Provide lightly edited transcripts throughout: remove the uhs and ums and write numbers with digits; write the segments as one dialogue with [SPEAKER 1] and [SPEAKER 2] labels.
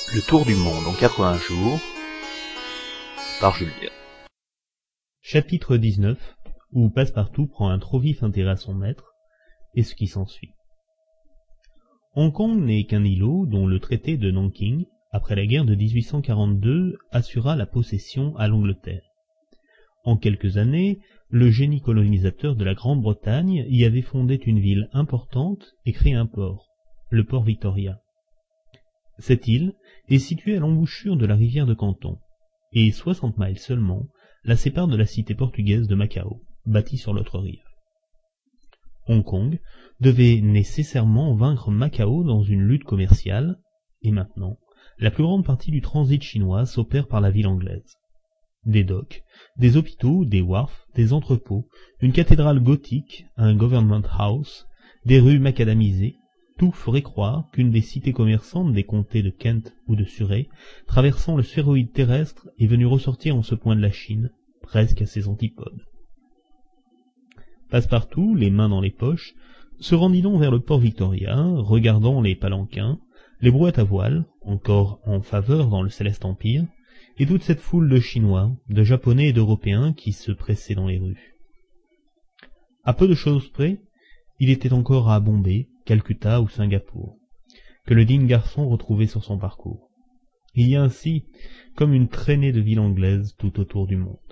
[SPEAKER 1] Le tour du monde en 80 jours par Julien.
[SPEAKER 2] Chapitre 19, où Passepartout prend un trop vif intérêt à son maître, et ce qui s'ensuit. Hong Kong n'est qu'un îlot dont le traité de Nanking, après la guerre de 1842, assura la possession à l'Angleterre. En quelques années, le génie colonisateur de la Grande-Bretagne y avait fondé une ville importante et créé un port, le port Victoria. Cette île est située à l'embouchure de la rivière de Canton, et 60 miles seulement la séparent de la cité portugaise de Macao, bâtie sur l'autre rive. Hong Kong devait nécessairement vaincre Macao dans une lutte commerciale, et maintenant, la plus grande partie du transit chinois s'opère par la ville anglaise. Des docks, des hôpitaux, des wharfs, des entrepôts, une cathédrale gothique, un government house, des rues macadamisées, tout ferait croire qu'une des cités commerçantes des comtés de Kent ou de Surrey, traversant le sphéroïde terrestre, est venue ressortir en ce point de la Chine, presque à ses antipodes. Passepartout, les mains dans les poches, se rendit donc vers le port Victoria, regardant les palanquins, les brouettes à voile, encore en faveur dans le céleste empire, et toute cette foule de Chinois, de Japonais et d'Européens qui se pressaient dans les rues. À peu de choses près, il était encore à Bombay, Calcutta ou Singapour, que le digne garçon retrouvait sur son parcours. Il y a ainsi comme une traînée de villes anglaises tout autour du monde.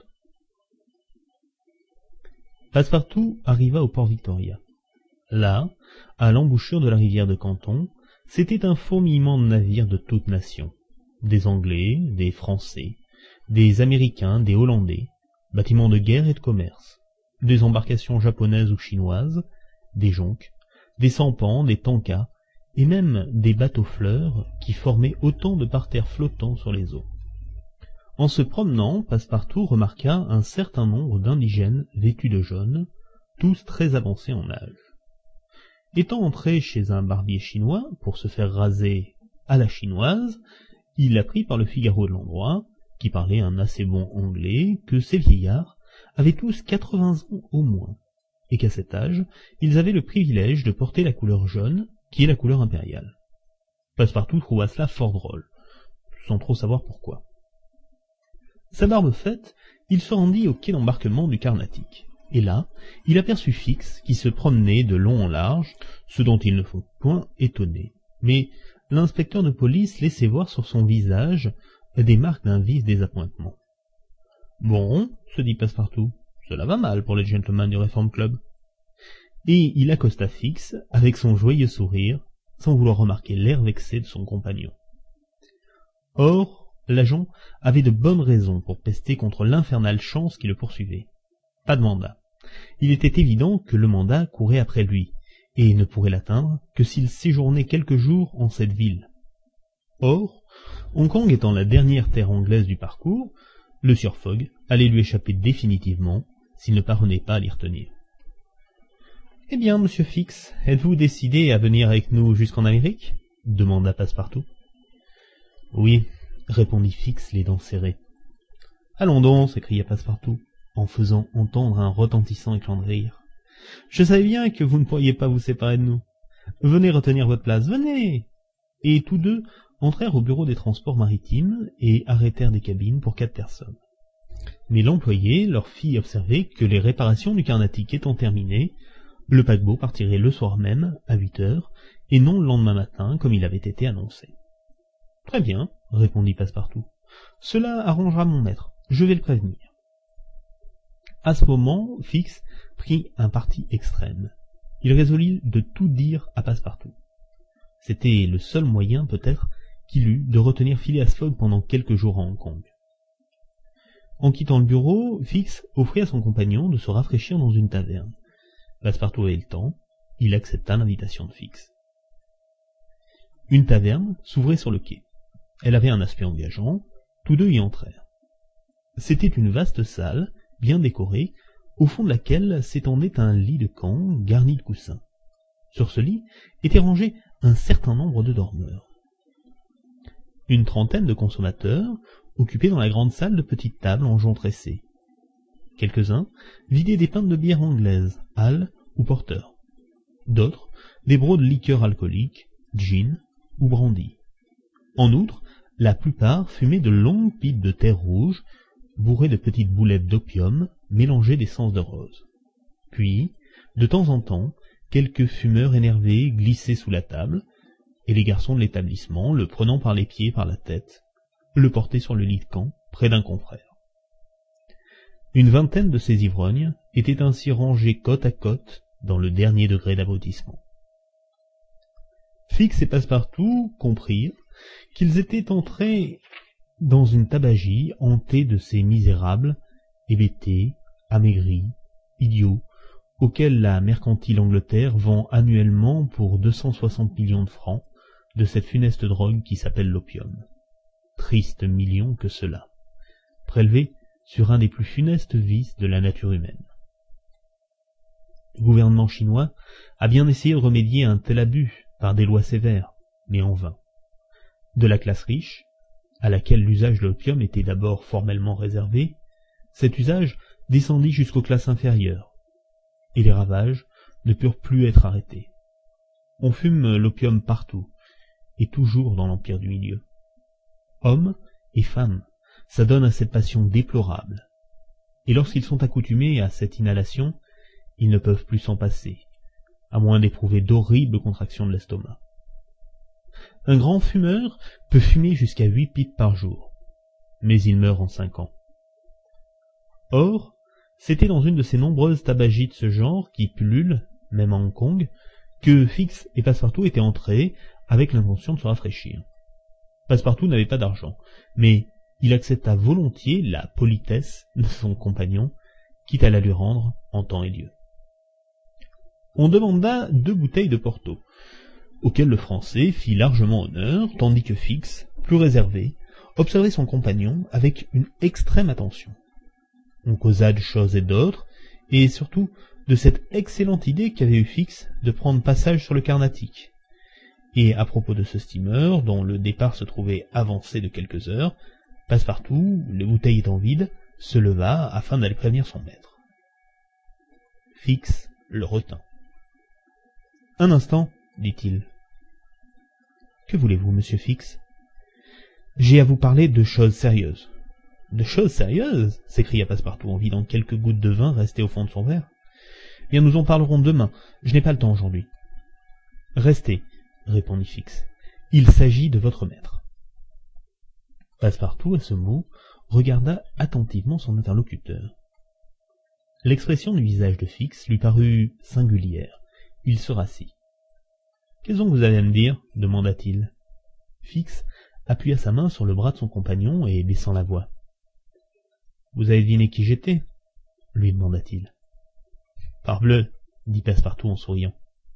[SPEAKER 2] Passepartout arriva au port Victoria. Là, à l'embouchure de la rivière de Canton, c'était un fourmillement de navires de toutes nations. Des Anglais, des Français, des Américains, des Hollandais, bâtiments de guerre et de commerce, des embarcations japonaises ou chinoises, des jonques, des sampans, des tankas, et même des bateaux-fleurs qui formaient autant de parterres flottants sur les eaux. En se promenant, Passepartout remarqua un certain nombre d'indigènes vêtus de jaune, tous très avancés en âge. Étant entré chez un barbier chinois pour se faire raser à la chinoise, il apprit par le Figaro de l'endroit, qui parlait un assez bon anglais, que ces vieillards avaient tous 80 ans au moins, et qu'à cet âge, ils avaient le privilège de porter la couleur jaune, qui est la couleur impériale. Passepartout trouva cela fort drôle, sans trop savoir pourquoi. Sa barbe faite, il se rendit au quai d'embarquement du Carnatic, et là, il aperçut Fix qui se promenait de long en large, ce dont il ne faut point étonner. Mais l'inspecteur de police laissait voir sur son visage des marques d'un vif désappointement. « Bon, se dit Passepartout, cela va mal pour les gentlemen du Reform Club. » Et il accosta Fix avec son joyeux sourire, sans vouloir remarquer l'air vexé de son compagnon. Or, l'agent avait de bonnes raisons pour pester contre l'infernale chance qui le poursuivait. Pas de mandat. Il était évident que le mandat courait après lui, et ne pourrait l'atteindre que s'il séjournait quelques jours en cette ville. Or, Hong Kong étant la dernière terre anglaise du parcours, le sieur Fogg allait lui échapper définitivement s'il ne parvenait pas à l'y retenir. « Eh bien, monsieur Fix, êtes-vous décidé à venir avec nous jusqu'en Amérique » demanda Passepartout. « Oui, » répondit Fix, les dents serrées. « Allons donc, s'écria Passepartout, en faisant entendre un retentissant éclat de rire. « Je savais bien que vous ne pourriez pas vous séparer de nous. Venez retenir votre place, venez !» Et tous deux entrèrent au bureau des transports maritimes et arrêtèrent des cabines pour 4 personnes. Mais l'employé leur fit observer que les réparations du Carnatic étant terminées, le paquebot partirait le soir même, à 8 heures, et non le lendemain matin, comme il avait été annoncé. « Très bien, » répondit Passepartout. « Cela arrangera mon maître, je vais le prévenir. » À ce moment, Fix prit un parti extrême. Il résolut de tout dire à Passepartout. C'était le seul moyen, peut-être, qu'il eût de retenir Phileas Fogg pendant quelques jours à Hong Kong. En quittant le bureau, Fix offrit à son compagnon de se rafraîchir dans une taverne. Passepartout avait le temps, il accepta l'invitation de Fix. Une taverne s'ouvrait sur le quai. Elle avait un aspect engageant, tous deux y entrèrent. C'était une vaste salle, bien décorée, au fond de laquelle s'étendait un lit de camp garni de coussins. Sur ce lit étaient rangés un certain nombre de dormeurs. Une trentaine de consommateurs occupaient dans la grande salle de petites tables en jonc tressé. Quelques-uns vidaient des pintes de bière anglaise, ale ou porter. D'autres, des brocs de liqueurs alcooliques, gin ou brandy. En outre, La plupart fumaient de longues pipes de terre rouge, bourrées de petites boulettes d'opium, mélangées d'essence de rose. Puis, de temps en temps, quelques fumeurs énervés glissaient sous la table, et les garçons de l'établissement, le prenant par les pieds et par la tête, le portaient sur le lit de camp, près d'un confrère. Une vingtaine de ces ivrognes étaient ainsi rangés côte à côte dans le dernier degré d'abrutissement. Fix et Passepartout comprirent qu'ils étaient entrés dans une tabagie hantée de ces misérables, hébétés, amaigris, idiots, auxquels la mercantile Angleterre vend annuellement pour 260 millions de francs de cette funeste drogue qui s'appelle l'opium. Triste million que cela, prélevé sur un des plus funestes vices de la nature humaine. Le gouvernement chinois a bien essayé de remédier à un tel abus par des lois sévères, mais en vain. De la classe riche, à laquelle l'usage de l'opium était d'abord formellement réservé, cet usage descendit jusqu'aux classes inférieures, et les ravages ne purent plus être arrêtés. On fume l'opium partout, et toujours dans l'empire du milieu. Hommes et femmes s'adonnent à cette passion déplorable, et lorsqu'ils sont accoutumés à cette inhalation, ils ne peuvent plus s'en passer, à moins d'éprouver d'horribles contractions de l'estomac. Un grand fumeur peut fumer jusqu'à 8 pipes par jour, mais il meurt en 5 ans. Or, c'était dans une de ces nombreuses tabagies de ce genre qui pullulent, même à Hong Kong, que Fix et Passepartout étaient entrés avec l'intention de se rafraîchir. Passepartout n'avait pas d'argent, mais il accepta volontiers la politesse de son compagnon, quitte à la lui rendre en temps et lieu. On demanda 2 bouteilles de Porto, auxquelles le Français fit largement honneur, tandis que Fix, plus réservé, observait son compagnon avec une extrême attention. On causa de choses et d'autres, et surtout de cette excellente idée qu'avait eu Fix de prendre passage sur le Carnatic. Et à propos de ce steamer, dont le départ se trouvait avancé de quelques heures, Passepartout, les bouteilles étant vides, se leva afin d'aller prévenir son maître. Fix le retint. « Un instant, dit-il. Que voulez-vous, monsieur Fix ? J'ai à vous parler de choses sérieuses. De choses sérieuses ? S'écria Passepartout en vidant quelques gouttes de vin restées au fond de son verre. Bien, nous en parlerons demain. Je n'ai pas le temps aujourd'hui. Restez, répondit Fix. Il s'agit de votre maître. Passepartout, à ce mot, regarda attentivement son interlocuteur. L'expression du visage de Fix lui parut singulière. Il se rassit. « Qu'est-ce que vous avez à me dire ?» demanda-t-il. Fix appuya sa main sur le bras de son compagnon et baissant la voix. « Vous avez deviné qui j'étais ?» lui demanda-t-il. « Parbleu !» dit Passepartout en souriant.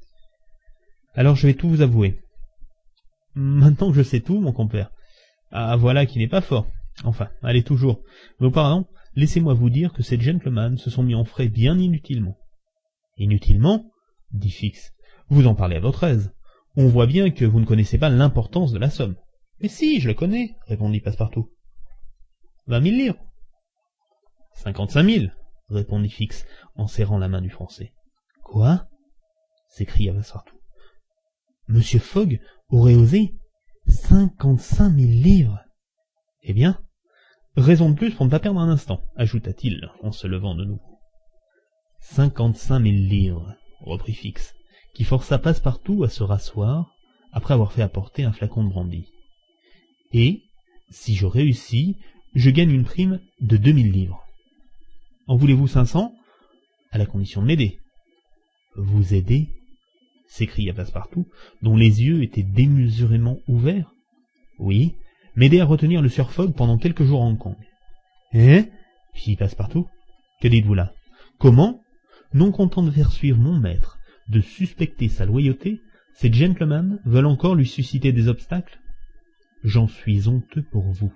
[SPEAKER 2] « Alors je vais tout vous avouer. Maintenant que je sais tout, mon compère. Ah, voilà qui n'est pas fort. Enfin, allez toujours. Mais auparavant, laissez-moi vous dire que ces gentlemen se sont mis en frais bien inutilement. »« Inutilement ?» dit Fix. « Vous en parlez à votre aise. On voit bien que vous ne connaissez pas l'importance de la somme. »« Mais si, je le connais, » répondit Passepartout. « 20 000 livres. »« 55 000, » répondit Fix en serrant la main du Français. « Quoi ?» s'écria Passepartout. « Monsieur Fogg aurait osé 55 000 livres. Eh bien, raison de plus pour ne pas perdre un instant, ajouta-t-il en se levant de nouveau. 55 000 livres, reprit Fix, qui força Passepartout à se rasseoir après avoir fait apporter un flacon de brandy. Et, si je réussis, je gagne une prime de 2000 livres. En voulez-vous 500 ? À la condition de m'aider. Vous aider ? S'écria Passepartout, dont les yeux étaient démesurément ouverts. Oui, m'aider à retenir le sieur Fogg pendant quelques jours à Hong Kong. Hein ? Fit Passepartout. Que dites-vous là ? Comment ? Non content de faire suivre mon maître, de suspecter sa loyauté, ces gentlemen veulent encore lui susciter des obstacles ? J'en suis honteux pour vous.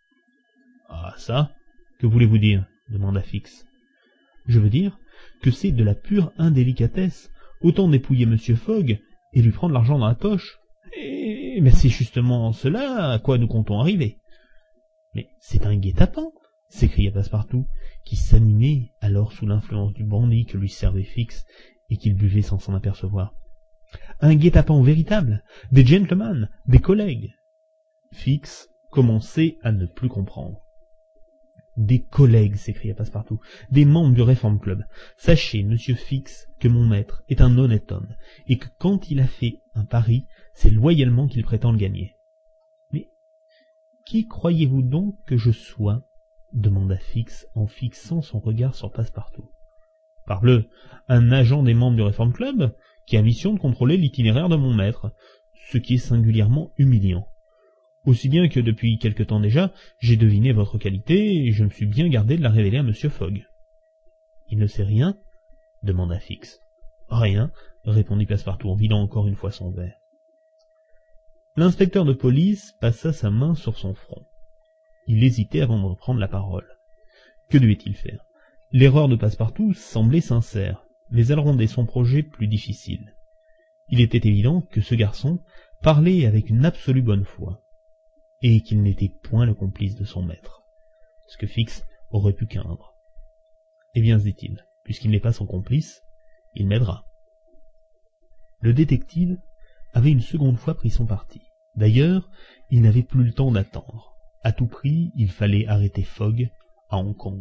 [SPEAKER 2] Ah ça ? Que voulez-vous dire ? Demanda Fix. Je veux dire que c'est de la pure indélicatesse, autant dépouiller M. Fogg et lui prendre l'argent dans la poche. Mais c'est justement cela à quoi nous comptons arriver. Mais c'est un guet-apens, s'écria Passepartout, qui s'animait alors sous l'influence du brandy que lui servait Fix et qu'il buvait sans s'en apercevoir. Un guet-apens véritable, des gentlemen, des collègues. Fix commençait à ne plus comprendre. Des collègues, s'écria Passepartout, des membres du Reform Club. Sachez, monsieur Fix, que mon maître est un honnête homme, et que quand il a fait un pari, c'est loyalement qu'il prétend le gagner. Mais qui croyez-vous donc que je sois? Demanda Fix en fixant son regard sur Passepartout. Parbleu, un agent des membres du Reform Club, qui a mission de contrôler l'itinéraire de mon maître, ce qui est singulièrement humiliant. Aussi bien que depuis quelque temps déjà, j'ai deviné votre qualité, et je me suis bien gardé de la révéler à monsieur Fogg. Il ne sait rien? Demanda Fix. Rien, répondit Passepartout en vidant encore une fois son verre. L'inspecteur de police passa sa main sur son front. Il hésitait avant de reprendre la parole. Que devait-il faire? L'erreur de Passepartout semblait sincère, mais elle rendait son projet plus difficile. Il était évident que ce garçon parlait avec une absolue bonne foi, et qu'il n'était point le complice de son maître, ce que Fix aurait pu craindre. Eh bien, se dit-il, puisqu'il n'est pas son complice, il m'aidera. Le détective avait une seconde fois pris son parti. D'ailleurs, il n'avait plus le temps d'attendre. À tout prix, il fallait arrêter Fogg à Hong Kong.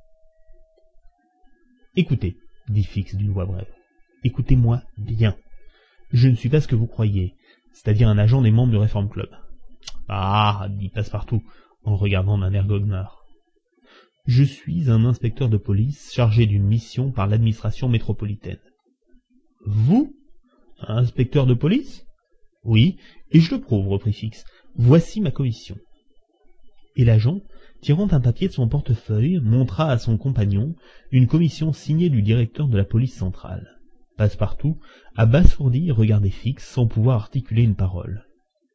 [SPEAKER 2] « Écoutez, dit Fix d'une voix brève, écoutez-moi bien. Je ne suis pas ce que vous croyez, c'est-à-dire un agent des membres du Reform Club. » Ah, dit Passepartout, en regardant d'un air goguenard. Je suis un inspecteur de police chargé d'une mission par l'administration métropolitaine. Vous? Un inspecteur de police? Oui, et je le prouve, reprit Fix. Voici ma commission. Et l'agent, tirant un papier de son portefeuille, montra à son compagnon une commission signée du directeur de la police centrale. Passepartout, abasourdi, regardait Fix sans pouvoir articuler une parole.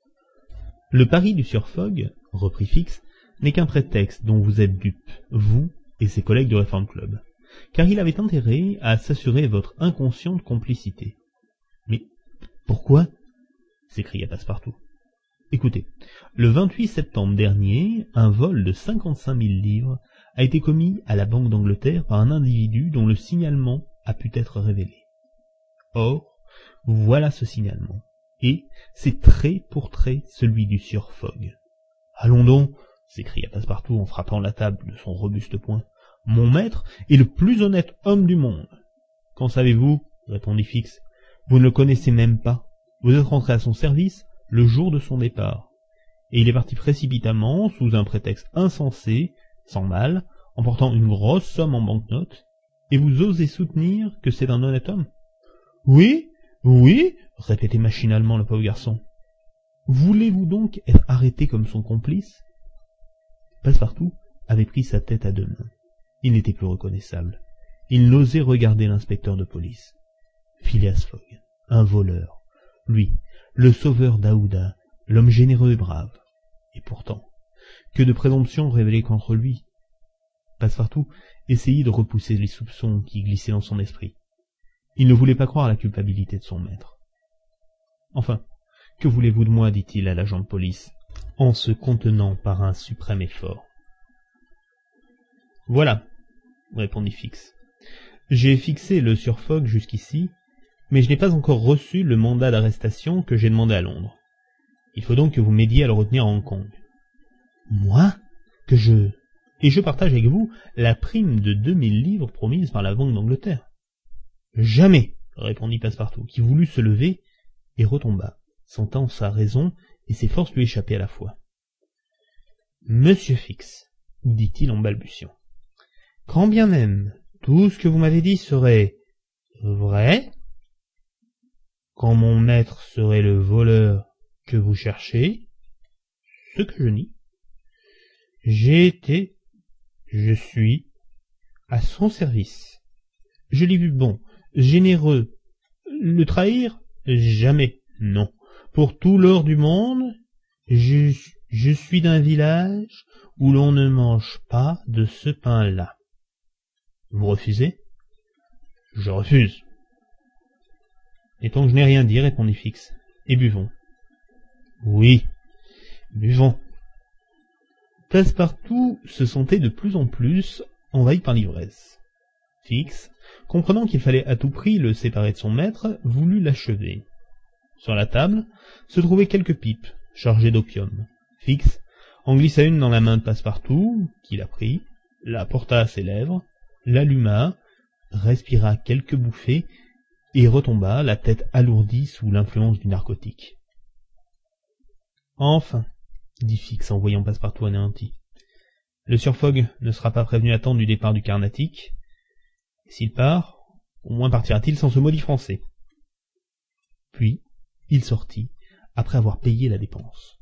[SPEAKER 2] Le pari du sieur Fogg, reprit Fix, n'est qu'un prétexte dont vous êtes dupes, vous et ses collègues du Reform Club, car il avait intérêt à s'assurer votre inconsciente complicité. Mais pourquoi? S'écria Passepartout. Écoutez, le 28 septembre dernier, un vol de 55 000 livres a été commis à la Banque d'Angleterre par un individu dont le signalement a pu être révélé. Or, voilà ce signalement, et c'est trait pour trait celui du sieur Fogg. Allons donc, s'écria Passepartout en frappant la table de son robuste poing. Mon maître est le plus honnête homme du monde. Qu'en savez-vous? Répondit Fix. Vous ne le connaissez même pas. Vous êtes rentré à son service le jour de son départ, et il est parti précipitamment, sous un prétexte insensé, sans mal, emportant une grosse somme en banknotes, et vous osez soutenir que c'est un honnête homme? Oui, oui, répétait machinalement le pauvre garçon. Voulez-vous donc être arrêté comme son complice? Passepartout avait pris sa tête à deux mains. Il n'était plus reconnaissable. Il n'osait regarder l'inspecteur de police. Phileas Fogg, un voleur, lui, le sauveur d'Aouda, l'homme généreux et brave. Et pourtant, que de présomptions révélées contre lui. Passepartout essayait de repousser les soupçons qui glissaient dans son esprit. Il ne voulait pas croire à la culpabilité de son maître. Enfin, que voulez-vous de moi, dit-il à l'agent de police, en se contenant par un suprême effort. Voilà, répondit Fix. J'ai fixé le sieur Fogg jusqu'ici, mais je n'ai pas encore reçu le mandat d'arrestation que j'ai demandé à Londres. Il faut donc que vous m'aidiez à le retenir à Hong Kong. Moi? Et je partage avec vous la prime de 2000 livres promise par la Banque d'Angleterre. Jamais, répondit Passepartout, qui voulut se lever et retomba, sentant sa raison et ses forces lui échapper à la fois. Monsieur Fix, dit-il en balbutiant, quand bien même tout ce que vous m'avez dit serait vrai, quand mon maître serait le voleur que vous cherchez, ce que je nie, je suis à son service. Je l'ai vu bon, généreux. Le trahir? Jamais, non. Pour tout l'or du monde, je suis d'un village où l'on ne mange pas de ce pain-là. Vous refusez? Je refuse. Et tant que je n'ai rien dit, répondit Fix, et buvons. Oui, buvons. Passepartout se sentait de plus en plus envahi par l'ivresse. Fix, comprenant qu'il fallait à tout prix le séparer de son maître, voulut l'achever. Sur la table se trouvaient quelques pipes chargées d'opium. Fix en glissa une dans la main de Passepartout, qui la prit, la porta à ses lèvres, l'alluma, respira quelques bouffées, et retomba, la tête alourdie sous l'influence du narcotique. « Enfin, dit Fix en voyant Passepartout anéanti, le sieur Fogg ne sera pas prévenu à temps du départ du Carnatic. S'il part, au moins partira-t-il sans ce maudit français. » Puis, il sortit, après avoir payé la dépense.